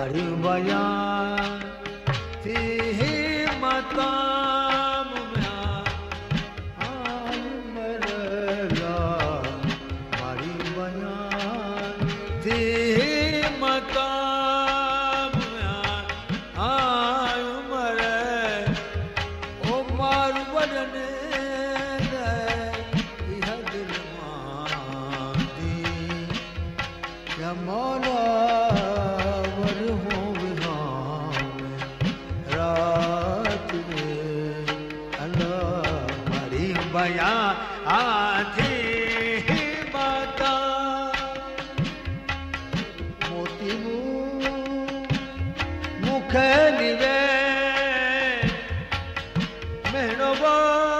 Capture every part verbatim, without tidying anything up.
मारी बयान थी मकाम में आय मरला मारी बयान थी मकाम में आय मरे ओ मारू बदने दे यह दिल मांदी या मौला बया आधी माता मोती मुख निवे मेहनोबा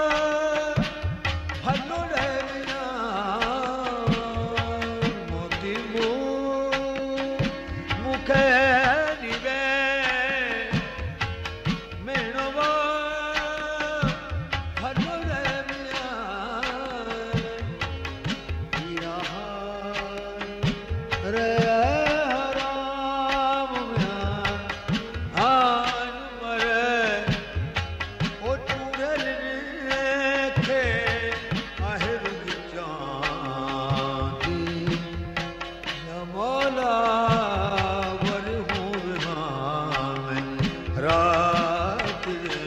हलो रे मिया मोती मुख निवे मेहनोबा हलो रे राम आन मरे ओ चूरल खे আহিर चांदी या मौला वर हूँ में रात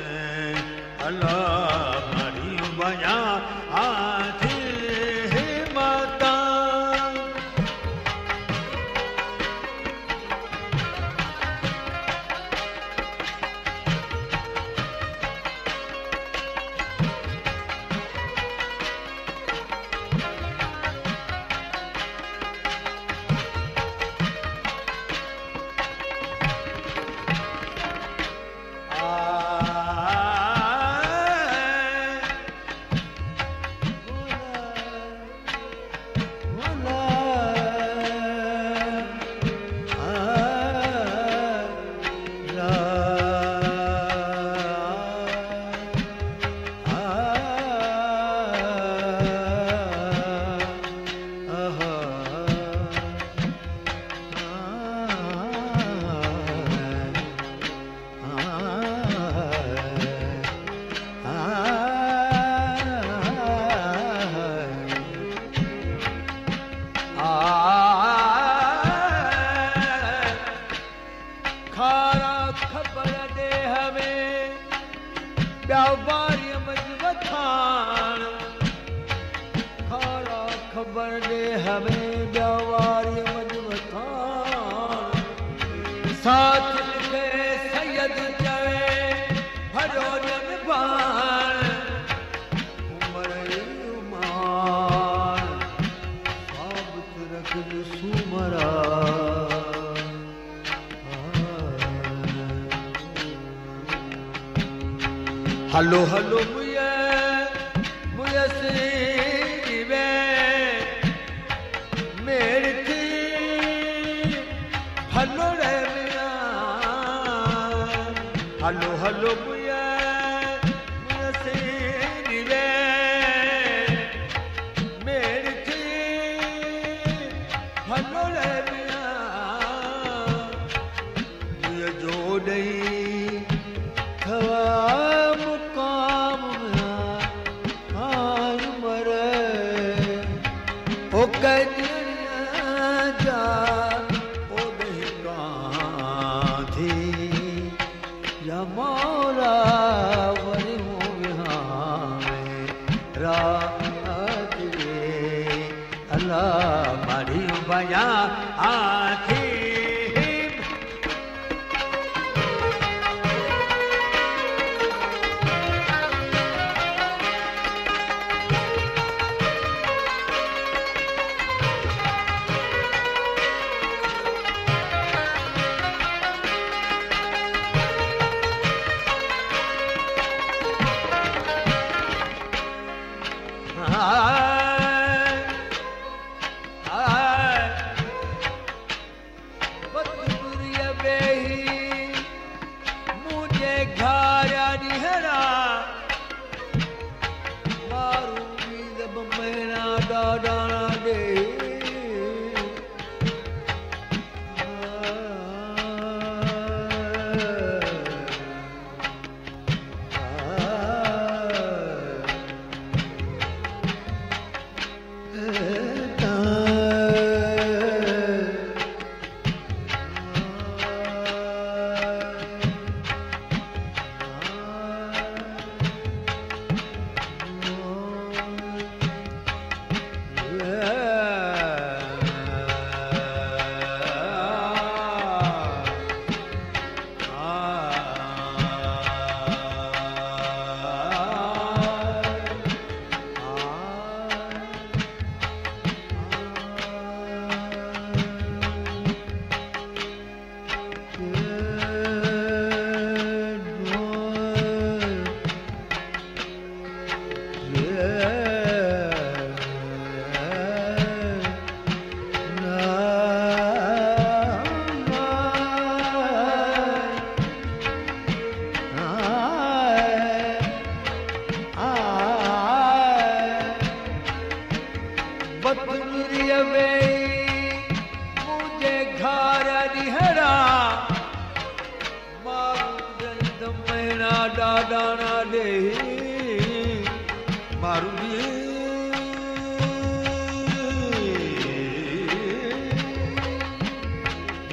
अल्लाह मरी बया आधी माता खारा खबर दे हमें व्यापारी मजबतान खारा खबर दे हमें व्यापारी मजबतान साथ लिखे सैयद चवे भरो जन पान उमर उमान साबत रख सुमरा हलो हलो मुये मुये सीवे मेरी थी हलो रे मिया हलो हलो मुये मुये सीवे मेरी थी हलो रे मिया मुये जो नहीं खवा ओ कन्या जा ओ गांधी या मौला वरी में रात रे अल्लाह मारी बया आखी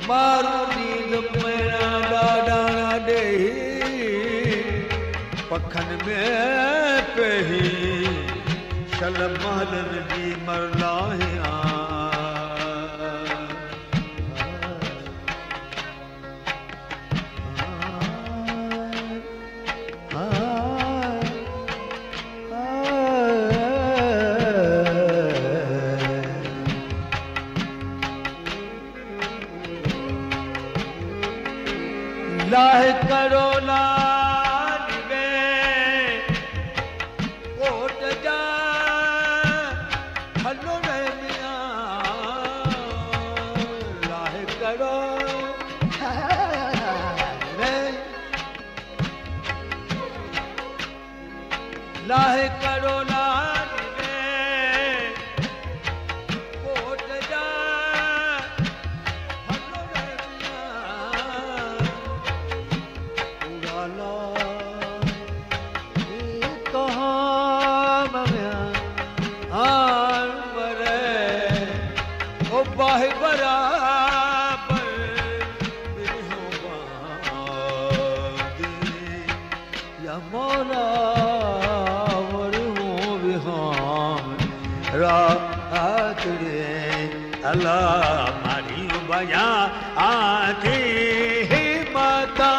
मारू नींद मेरा डाडा डे पखन में पही शल महलन जी मरलाहिया लाह करो लाल में कोट जा हलो रे मियां लाह करो में लाह करो लाल में कोट जा हलो रे बाहे बराबर या मौला वरहू बिहाम रात रे अल्लाह मारी बया आके माता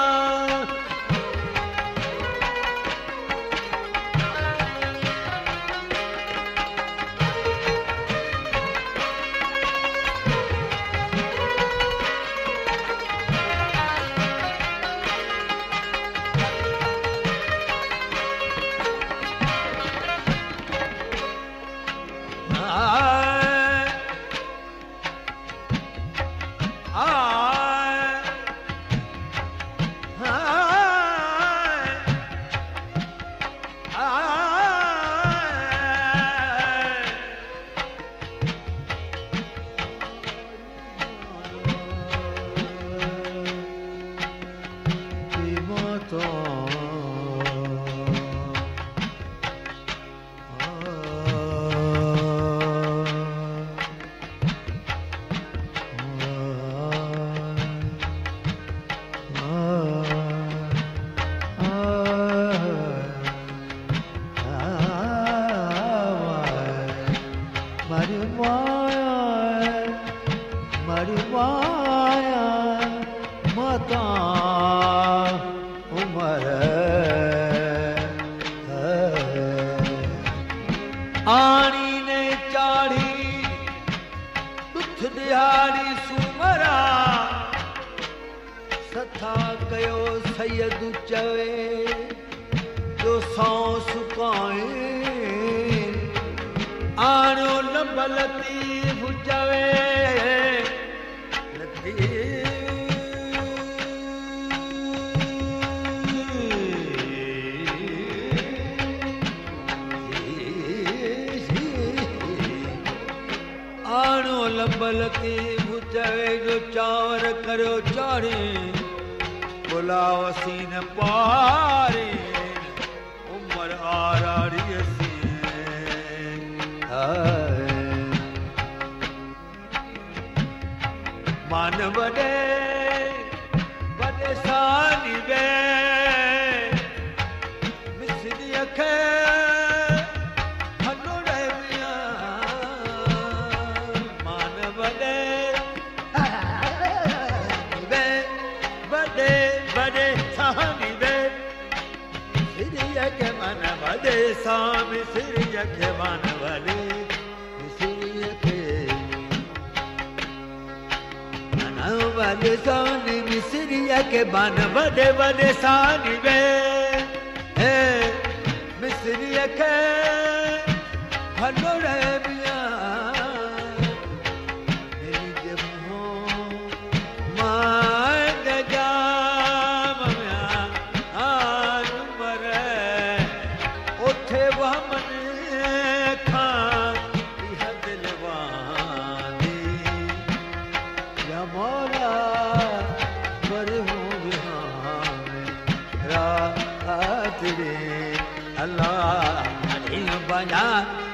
आनी ने चाढ़ी दुख दिहाड़ी सुमरा सथा कयो सैयद चवे जो सौ सुकाए आनो लंब लतीफ चवे आनो लंबलती मुचवे जो चावर करो चारे बुलावसी न पारे उमर आराड़ी सी मान बड़े बड़े सानी बे मिसरी अखे वडे साम सिरिय खे मान वडे सिरिय खे मन वडे सानी मिसरिय खे मान वडे वडे सानी वे हे मिसरिय खे हलो रे मिया मेरी जब हो मां जा अल्लाह बना